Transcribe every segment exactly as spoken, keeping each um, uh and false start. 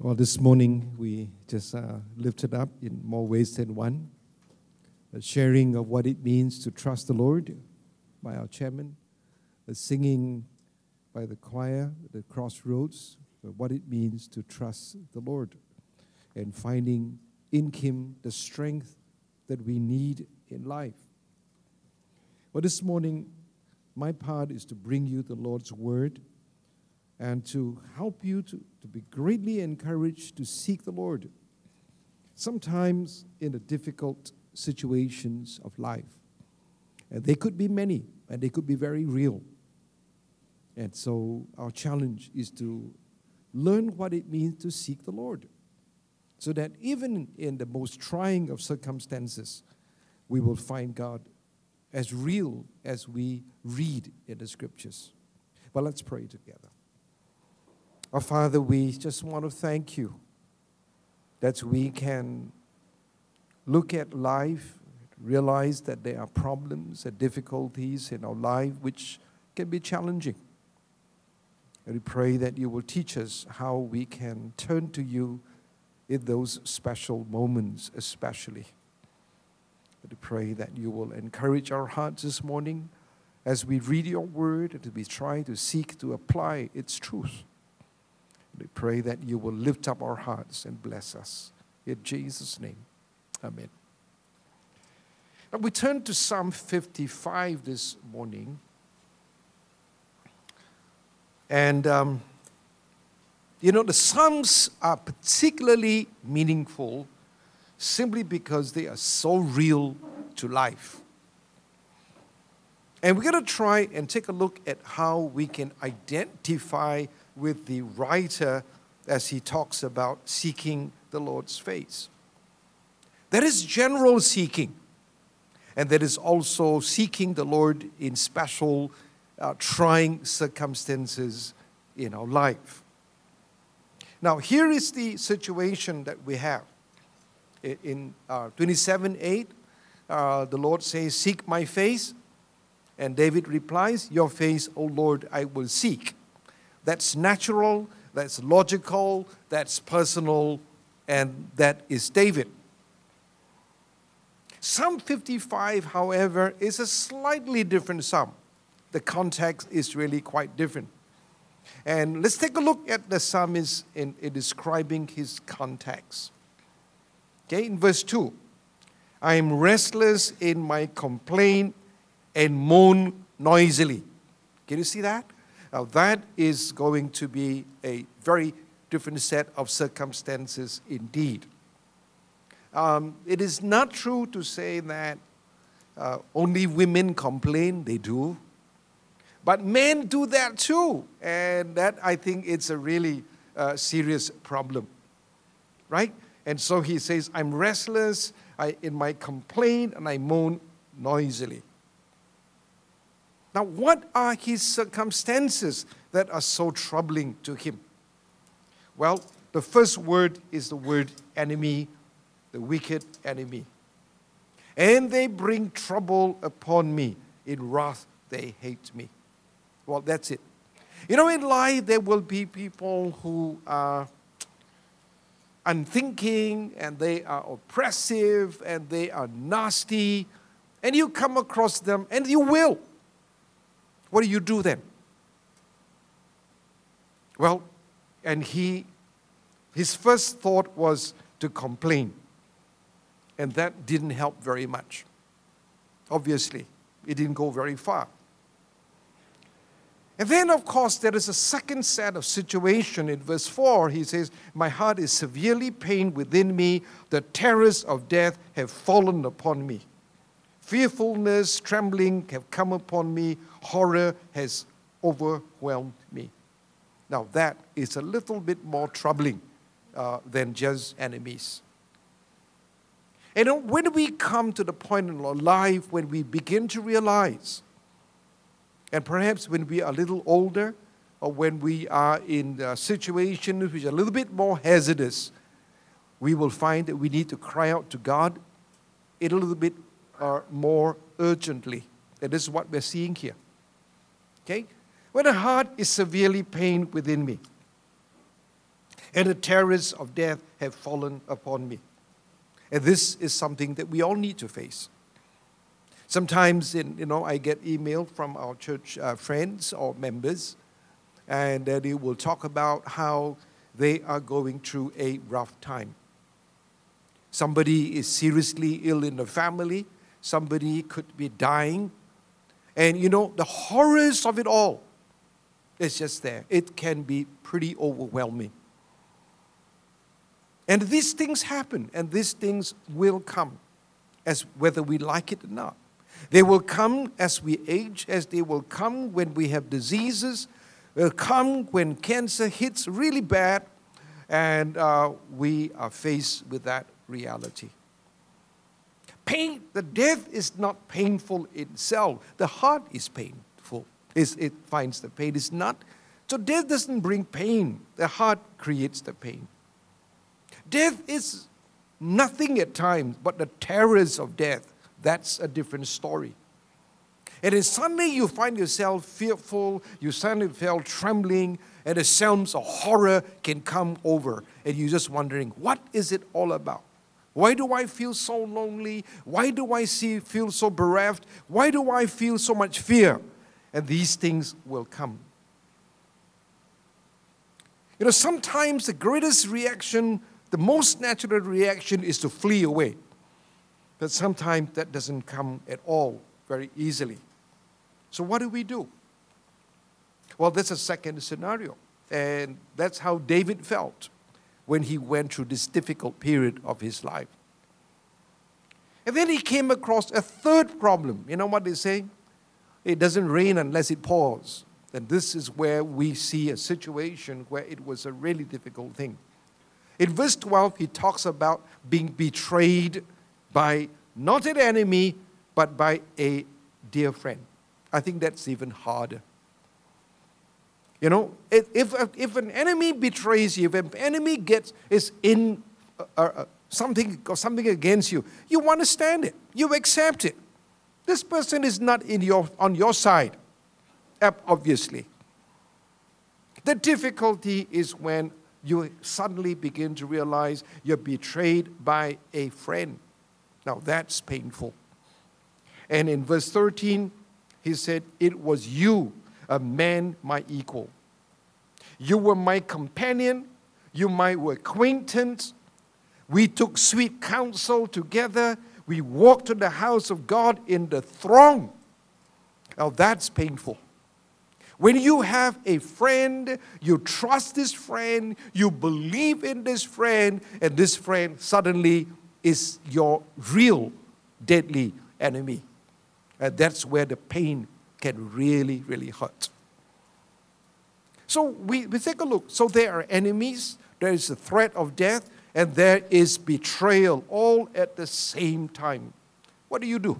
Well, this morning we just uh, lifted up in more ways than one, a sharing of what it means to trust the Lord by our chairman, a singing by the choir, the Crossroads, what it means to trust the Lord, and finding in Him the strength that we need in life. Well, this morning, my part is to bring you the Lord's Word and to help you to, to be greatly encouraged to seek the Lord, sometimes in the difficult situations of life. And they could be many, and they could be very real. And so our challenge is to learn what it means to seek the Lord, so that even in the most trying of circumstances, we will find God as real as we read in the Scriptures. But let's pray together. Our Father, we just want to thank you that we can look at life, realize that there are problems and difficulties in our life which can be challenging. And we pray that you will teach us how we can turn to you in those special moments especially. And we pray that you will encourage our hearts this morning as we read your word and as we try to seek to apply its truth. We pray that you will lift up our hearts and bless us. In Jesus' name, amen. Now we turn to Psalm fifty-five this morning. And, um, you know, the Psalms are particularly meaningful simply because they are so real to life. And we're going to try and take a look at how we can identify with the writer as he talks about seeking the Lord's face. There is general seeking, and there is also seeking the Lord in special uh, trying circumstances in our life. Now, here is the situation that we have. In uh, twenty-seven eight, uh, the Lord says, "Seek my face." And David replies, "Your face, O Lord, I will seek." That's natural, that's logical, that's personal, and that is David. Psalm fifty-five, however, is a slightly different psalm. The context is really quite different. And let's take a look at the psalmist in, in describing his context. Okay, in verse two, "I am restless in my complaint and moan noisily." Can you see that? Now that is going to be a very different set of circumstances indeed. Um, it is not true to say that uh, only women complain. They do. But men do that too. And that, I think, it's a really uh, serious problem. Right? And so he says, "I'm restless I, in my complaint and I moan noisily." Now, what are his circumstances that are so troubling to him? Well, the first word is the word enemy, the wicked enemy. "And they bring trouble upon me. In wrath they hate me." Well, that's it. You know, in life there will be people who are unthinking, and they are oppressive, and they are nasty, and you come across them, and you will. What do you do then? Well, and he, his first thought was to complain. And that didn't help very much. Obviously, it didn't go very far. And then, of course, there is a second set of situation. In verse four, he says, "My heart is severely pained within me. The terrors of death have fallen upon me. Fearfulness, trembling have come upon me. Horror has overwhelmed me." Now that is a little bit more troubling uh, than just enemies. And when we come to the point in our life when we begin to realize, and perhaps when we are a little older, or when we are in a situation which is a little bit more hazardous, we will find that we need to cry out to God a little bit uh, more urgently. And this is what we're seeing here. Okay? When the heart is severely pained within me. and the terrors of death have fallen upon me. And this is something that we all need to face. Sometimes, in, you know, I get email from our church uh, friends or members, and uh, they will talk about how they are going through a rough time. Somebody is seriously ill in the family. Somebody could be dying. And, you know, the horrors of it all is just there. It can be pretty overwhelming. And these things happen, and these things will come, as whether we like it or not. They will come as we age, as they will come when we have diseases. They'll come when cancer hits really bad, and uh, we are faced with that reality. Pain, the death is not painful itself. The heart is painful. It's, it finds the pain. It's not. So death doesn't bring pain. The heart creates the pain. Death is nothing at times, but the terrors of death, that's a different story. And then suddenly you find yourself fearful, you suddenly feel trembling, and the sounds of horror can come over. And you're just wondering, what is it all about? Why do I feel so lonely? Why do I see, feel so bereft? Why do I feel so much fear? And these things will come. You know, sometimes the greatest reaction, the most natural reaction is to flee away. But sometimes that doesn't come at all very easily. So what do we do? Well, that's a second scenario. And that's how David felt when he went through this difficult period of his life. And then he came across a third problem. You know what they say? It doesn't rain unless it pours. And this is where we see a situation where it was a really difficult thing. In verse twelve, he talks about being betrayed by not an enemy, but by a dear friend. I think that's even harder. You know, if, if, if an enemy betrays you, if an enemy gets is in uh, uh, something or something against you, you understand it. You accept it. This person is not in your on your side, obviously. The difficulty is when you suddenly begin to realize you're betrayed by a friend. Now that's painful. And in verse thirteen, he said, "It was you, a man my equal. You were my companion, you my acquaintance. We took sweet counsel together. We walked to the house of God in the throng." Now that's painful. When you have a friend, you trust this friend, you believe in this friend, and this friend suddenly is your real deadly enemy. And that's where the pain can really, really hurt. So we, we take a look. So there are enemies, there is a threat of death, and there is betrayal all at the same time. What do you do?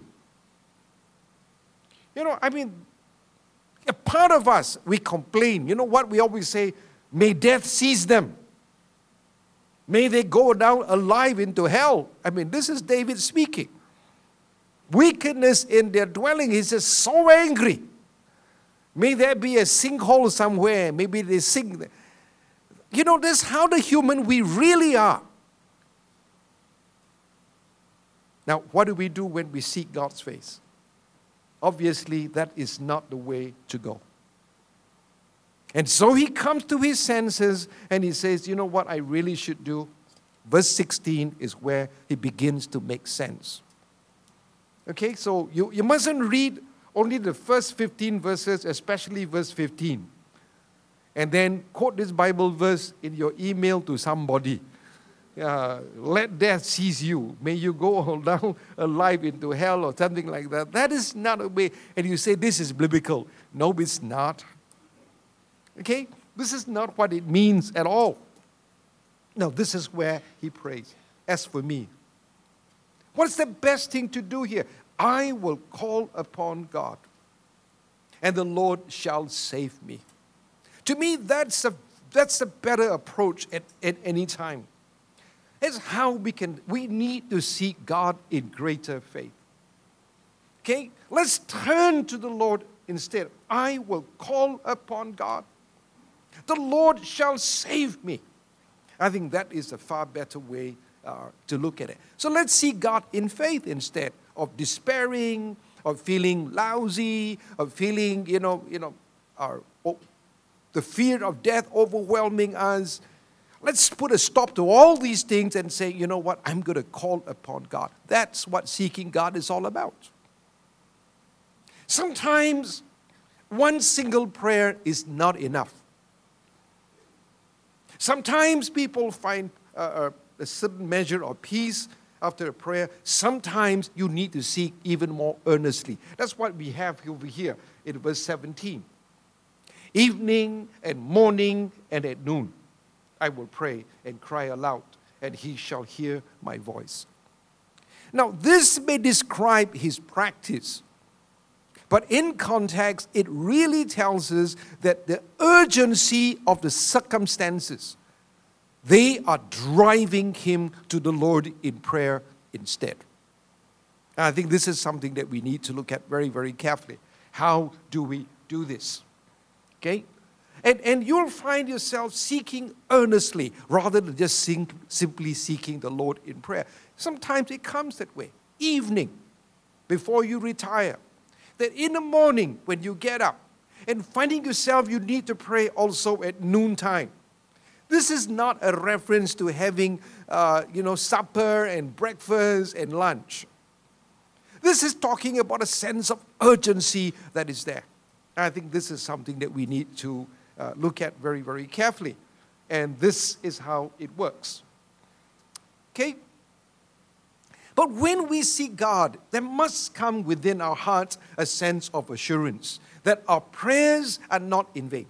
You know, I mean, a part of us, we complain. You know what we always say? May death seize them. May they go down alive into hell. I mean, this is David speaking. Wickedness in their dwelling. He's just so angry. May there be a sinkhole somewhere. Maybe they sink. You know, this is how the human we really are. Now, what do we do when we seek God's face? Obviously, that is not the way to go. And so he comes to his senses and he says, you know what I really should do? Verse sixteen is where he begins to make sense. Okay, so you, you mustn't read only the first fifteen verses, especially verse fifteen. And then quote this Bible verse in your email to somebody. Uh, let death seize you. May you go down alive into hell or something like that. That is not a way. And you say this is biblical. No, it's not. Okay? This is not what it means at all. No, this is where he prays. As for me, what's the best thing to do here? I will call upon God, and the Lord shall save me. To me, that's a, that's a better approach at, at any time. It's how we can, we need to seek God in greater faith. Okay? Let's turn to the Lord instead. I will call upon God. The Lord shall save me. I think that is a far better way uh, to look at it. So let's seek God in faith instead of despairing, of feeling lousy, of feeling, you know, you know, our, oh, the fear of death overwhelming us. Let's put a stop to all these things and say, you know what, I'm going to call upon God. That's what seeking God is all about. Sometimes one single prayer is not enough. Sometimes people find uh, a certain measure of peace after a prayer. Sometimes you need to seek even more earnestly. That's what we have over here in verse seventeen. Evening and morning and at noon, I will pray and cry aloud, and he shall hear my voice. Now, this may describe his practice, but in context, it really tells us that the urgency of the circumstances, they are driving him to the Lord in prayer instead. And I think this is something that we need to look at very, very carefully. How do we do this? Okay? And, and you'll find yourself seeking earnestly rather than just sing, simply seeking the Lord in prayer. Sometimes it comes that way. Evening, before you retire. That in the morning when you get up and finding yourself you need to pray also at noontime. This is not a reference to having, uh, you know, supper and breakfast and lunch. This is talking about a sense of urgency that is there. I think this is something that we need to uh, look at very, very carefully. And this is how it works. Okay? But when we seek God, there must come within our hearts a sense of assurance that our prayers are not in vain.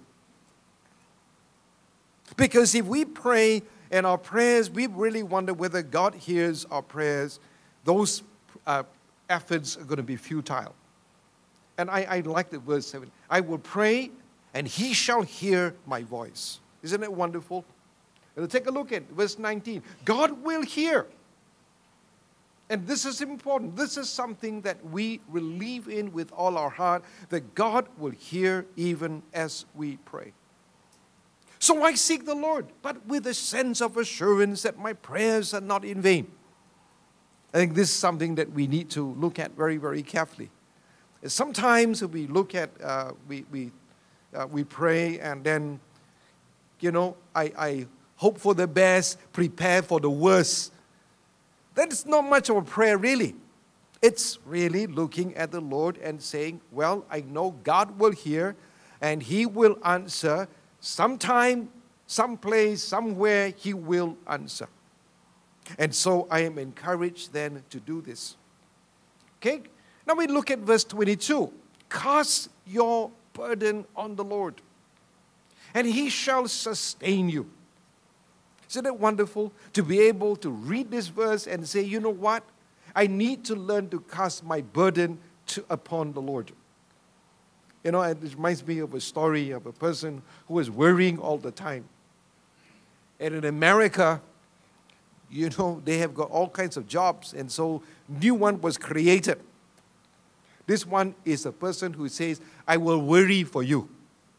Because if we pray and our prayers, we really wonder whether God hears our prayers, those uh, efforts are going to be futile. And I, I like the verse seven. I will pray and he shall hear my voice. Isn't it wonderful? And take a look at verse nineteen. God will hear. And this is important. This is something that we believe in with all our heart, that God will hear even as we pray. So I seek the Lord, but with a sense of assurance that my prayers are not in vain. I think this is something that we need to look at very, very carefully. Sometimes we look at, uh, we we uh, we pray and then, you know, I, I hope for the best, prepare for the worst. That's not much of a prayer, really. It's really looking at the Lord and saying, well, I know God will hear and he will answer. Sometime, someplace, somewhere, he will answer. And so I am encouraged then to do this. Okay? Now we look at verse twenty-two. Cast your burden on the Lord, and he shall sustain you. Isn't it wonderful to be able to read this verse and say, you know what? I need to learn to cast my burden to, upon the Lord. You know, it reminds me of a story of a person who was worrying all the time. And in America, you know, they have got all kinds of jobs, and so new one was created. This one is a person who says, I will worry for you.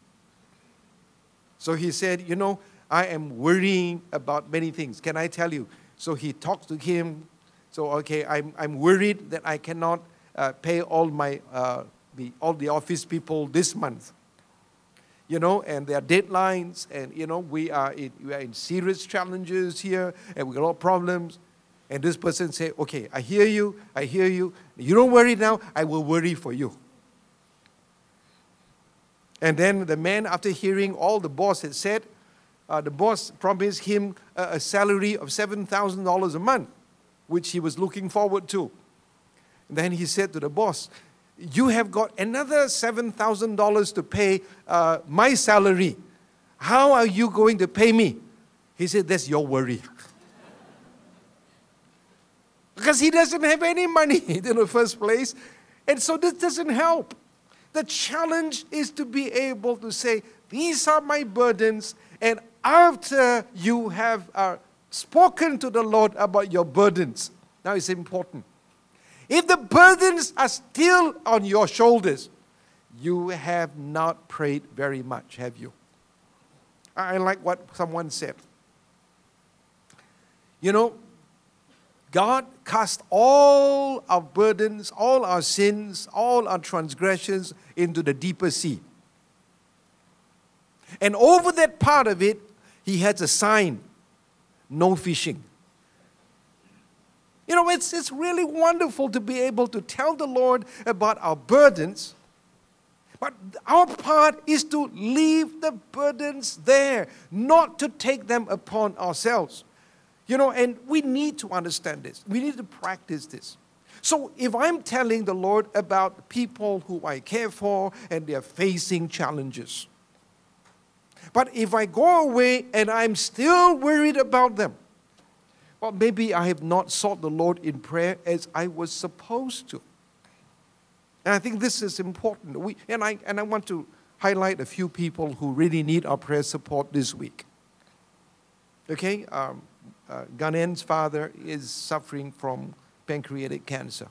So he said, you know, I am worrying about many things. Can I tell you? So he talked to him. So, okay, I'm I'm worried that I cannot uh, pay all my uh, the all the office people this month. You know, and there are deadlines, and you know we are in, we are in serious challenges here, and we got a lot of problems. And this person said, okay, I hear you, I hear you. You don't worry now, I will worry for you. And then the man, after hearing all the boss had said, uh, the boss promised him a, a salary of seven thousand dollars a month, which he was looking forward to. And then he said to the boss, you have got another seven thousand dollars to pay uh, my salary. How are you going to pay me? He said, that's your worry. Because he doesn't have any money in the first place. And so this doesn't help. The challenge is to be able to say, these are my burdens. And after you have uh, spoken to the Lord about your burdens, now it's important. If the burdens are still on your shoulders, you have not prayed very much, have you? I like what someone said. You know, God cast all our burdens, all our sins, all our transgressions into the deeper sea. And over that part of it, He has a sign, no fishing. You know, it's, it's really wonderful to be able to tell the Lord about our burdens. But our part is to leave the burdens there, not to take them upon ourselves. You know, and we need to understand this. We need to practice this. So if I'm telling the Lord about people who I care for and they're facing challenges, but if I go away and I'm still worried about them, well, maybe I have not sought the Lord in prayer as I was supposed to. And I think this is important. We, and, I, and I want to highlight a few people who really need our prayer support this week. Okay? Um, uh, Ganen's father is suffering from pancreatic cancer.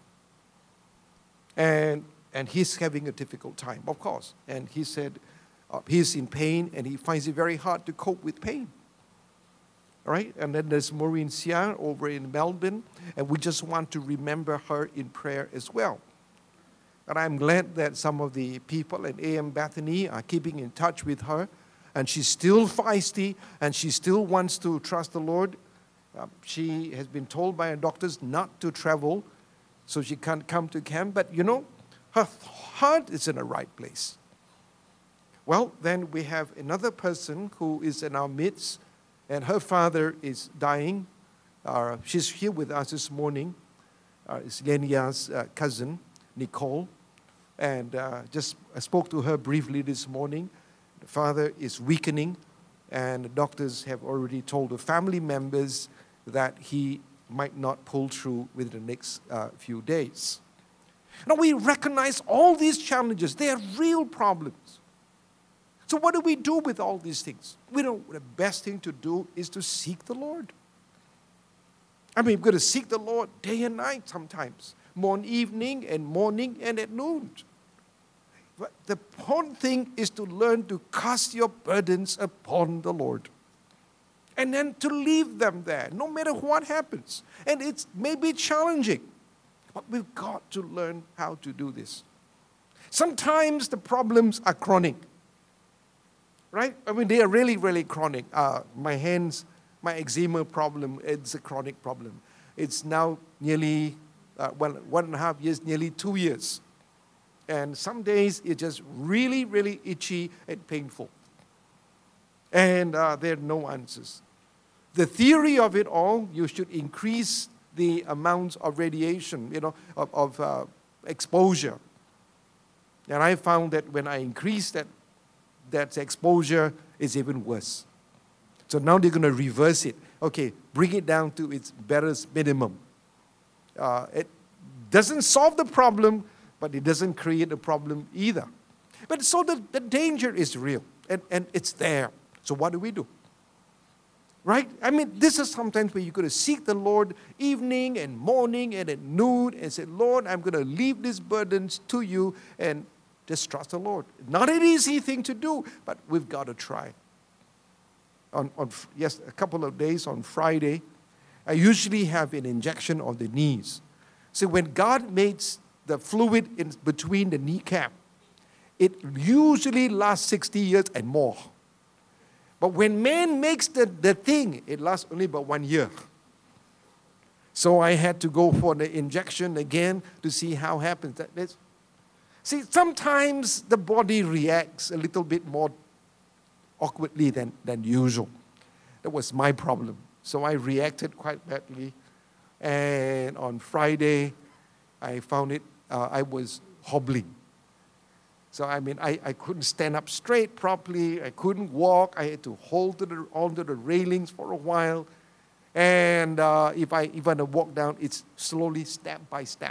And, and he's having a difficult time, of course. And he said uh, he's in pain and he finds it very hard to cope with pain. All right? And then there's Maureen Sia over in Melbourne. And we just want to remember her in prayer as well. And I'm glad that some of the people at A M Bethany are keeping in touch with her. And she's still feisty and she still wants to trust the Lord. Uh, she has been told by her doctors not to travel, so she can't come to camp. But you know, her heart is in the right place. Well, then we have another person who is in our midst, and her father is dying. Uh, she's here with us this morning. Uh, it's Lenia's uh, cousin, Nicole. And uh, just I spoke to her briefly this morning. The father is weakening, and the doctors have already told the family members that he might not pull through within the next uh, few days. Now, we recognize all these challenges. They are real problems. So what do we do with all these things? We know the best thing to do is to seek the Lord. I mean, we've got to seek the Lord day and night sometimes. Morning, evening, and morning, and at noon. But the important thing is to learn to cast your burdens upon the Lord. And then to leave them there, no matter what happens. And it may be challenging, but we've got to learn how to do this. Sometimes the problems are chronic. Right? I mean, they are really, really chronic. Uh, my hands, my eczema problem, it's a chronic problem. It's now nearly uh, one, one and a half years, nearly two years. And some days it's just really, really itchy and painful. And uh, there are no answers. The theory of it all, you should increase the amount of radiation, you know, of, of uh, exposure. And I found that when I increase that, that exposure, it's even worse. So now they're going to reverse it. Okay, bring it down to its barest minimum. Uh, it doesn't solve the problem, but it doesn't create a problem either. But so the, the danger is real, and, and it's there. So what do we do? Right? I mean, this is sometimes where you're going to seek the Lord evening and morning and at noon and say, Lord, I'm going to leave these burdens to you and just trust the Lord. Not an easy thing to do, but we've got to try. On, on yes, a couple of days on Friday, I usually have an injection on the knees. So when God makes the fluid in between the kneecap, it usually lasts sixty years and more. But when man makes the, the thing, it lasts only about one year. So I had to go for the injection again to see how it happens. That, that's, see, sometimes the body reacts a little bit more awkwardly than, than usual. That was my problem. So I reacted quite badly. And on Friday, I found it, uh, I was hobbling. So, I mean, I, I couldn't stand up straight properly. I couldn't walk. I had to hold to the, onto the railings for a while. And uh, if I even walk down, it's slowly step by step.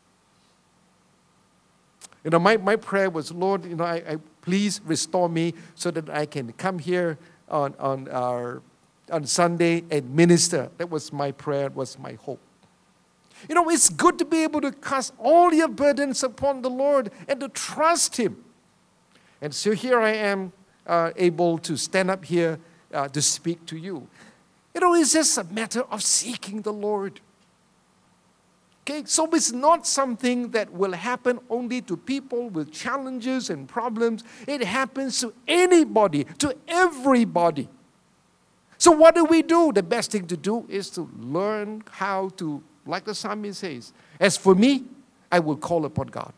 You know, my, my prayer was, Lord, you know, I, I please restore me so that I can come here on, on, our, on Sunday and minister. That was my prayer, was my hope. You know, it's good to be able to cast all your burdens upon the Lord and to trust Him. And so here I am uh, able to stand up here uh, to speak to you. You know, it's just a matter of seeking the Lord. Okay, so it's not something that will happen only to people with challenges and problems. It happens to anybody, to everybody. So what do we do? The best thing to do is to learn how to, like the psalmist says, as for me, I will call upon God.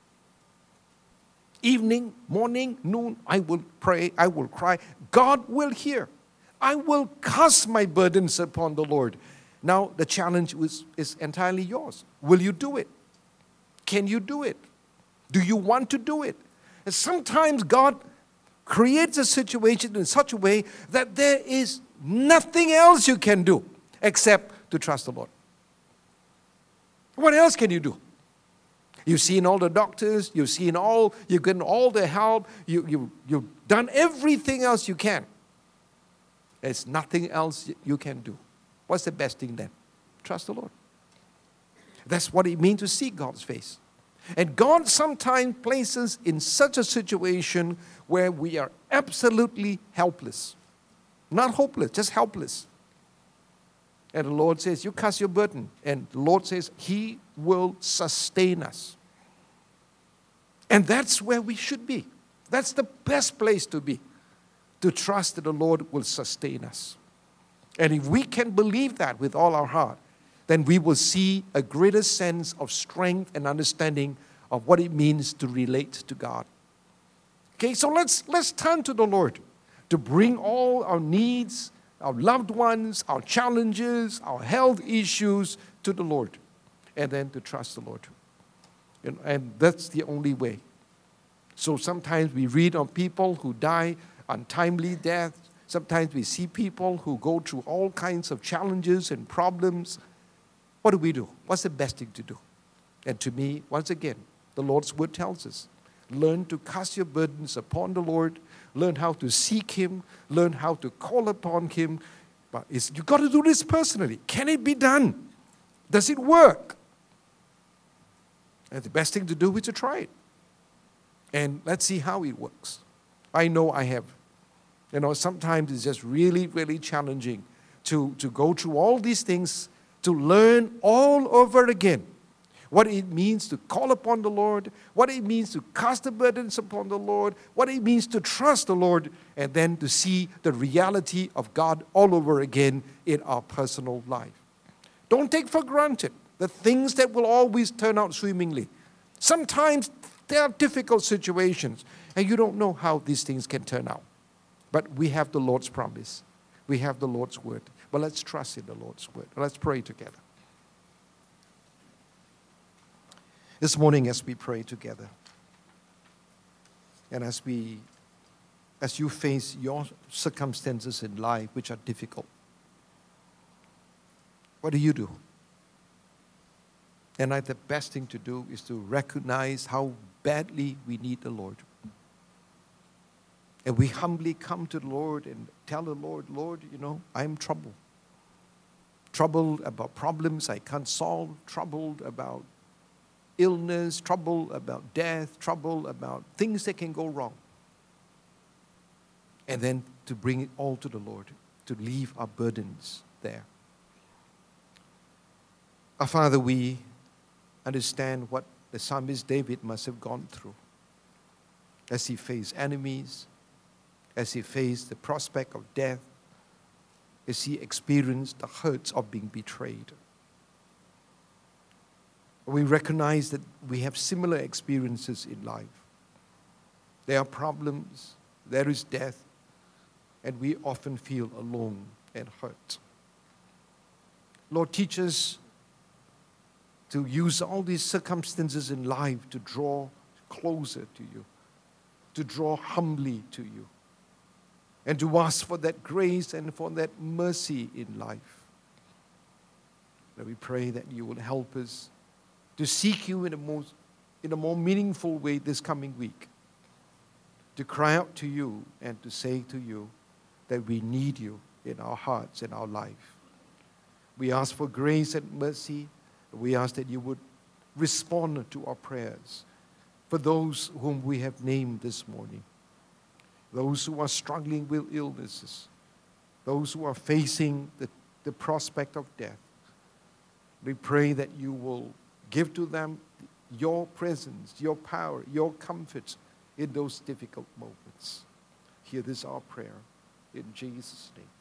Evening, morning, noon, I will pray, I will cry. God will hear. I will cast my burdens upon the Lord. Now, the challenge is, is entirely yours. Will you do it? Can you do it? Do you want to do it? And sometimes God creates a situation in such a way that there is nothing else you can do except to trust the Lord. What else can you do? You've seen all the doctors, you've seen all, you've gotten all the help, you, you, you've done everything else you can. There's nothing else you can do. What's the best thing then? Trust the Lord. That's what it means to seek God's face. And God sometimes places in such a situation where we are absolutely helpless. Not hopeless, just helpless. And the Lord says, you cast your burden. And the Lord says, He will sustain us. And that's where we should be. That's the best place to be. To trust that the Lord will sustain us. And if we can believe that with all our heart, then we will see a greater sense of strength and understanding of what it means to relate to God. Okay, so let's, let's turn to the Lord to bring all our needs, our loved ones, our challenges, our health issues to the Lord. And then to trust the Lord. And, and that's the only way. So sometimes we read on people who die untimely death. Sometimes we see people who go through all kinds of challenges and problems. What do we do? What's the best thing to do? And to me, once again, the Lord's word tells us, learn to cast your burdens upon the Lord, learn how to seek Him, learn how to call upon Him. But it's, you've got to do this personally. Can it be done? Does it work? And the best thing to do is to try it. And let's see how it works. I know I have. You know, sometimes it's just really, really challenging to, to go through all these things, to learn all over again what it means to call upon the Lord, what it means to cast the burdens upon the Lord, what it means to trust the Lord, and then to see the reality of God all over again in our personal life. Don't take for granted the things that will always turn out swimmingly. Sometimes there are difficult situations, and you don't know how these things can turn out. But we have the Lord's promise. We have the Lord's word. But let's trust in the Lord's word. Let's pray together. This morning as we pray together, and as we, as you face your circumstances in life which are difficult, what do you do? And I, the best thing to do is to recognize how badly we need the Lord. And we humbly come to the Lord and tell the Lord, Lord, you know, I'm troubled. Troubled about problems I can't solve, troubled about illness, troubled about death, troubled about things that can go wrong. And then to bring it all to the Lord, to leave our burdens there. Our Father, we understand what the psalmist David must have gone through as he faced enemies, as he faced the prospect of death, as he experienced the hurts of being betrayed. We recognize that we have similar experiences in life. There are problems, there is death, and we often feel alone and hurt. Lord, teach us to use all these circumstances in life to draw closer to you, to draw humbly to you, and to ask for that grace and for that mercy in life. Lord, we pray that you will help us to seek you in a, most, in a more meaningful way this coming week, to cry out to you and to say to you that we need you in our hearts and our life. We ask for grace and mercy. We ask that you would respond to our prayers for those whom we have named this morning, those who are struggling with illnesses, those who are facing the, the prospect of death. We pray that you will give to them your presence, your power, your comfort in those difficult moments. Hear this our prayer in Jesus' name.